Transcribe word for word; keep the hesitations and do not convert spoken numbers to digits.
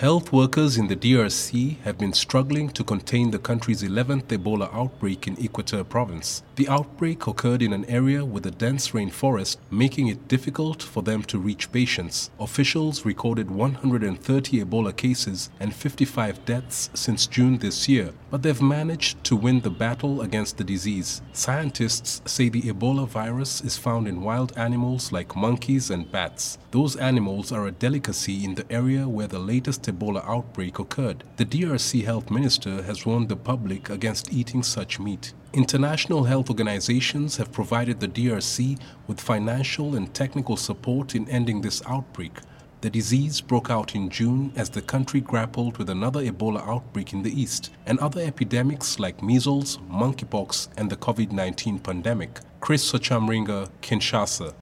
Health workers in the D R C have been struggling to contain the country's eleventh Ebola outbreak in Equateur province. The outbreak occurred in an area with a dense rainforest, making it difficult for them to reach patients. Officials recorded one hundred thirty Ebola cases and fifty-five deaths since June this year, but they've managed to win the battle against the disease. Scientists say the Ebola virus is found in wild animals like monkeys and bats. Those animals are a delicacy in the area where the latest Ebola outbreak occurred. The D R C health minister has warned the public against eating such meat. International health organizations have provided the D R C with financial and technical support in ending this outbreak. The disease broke out in June as the country grappled with another Ebola outbreak in the east and other epidemics like measles, monkeypox, and the COVID nineteen pandemic. Chris Sochamringa, Kinshasa.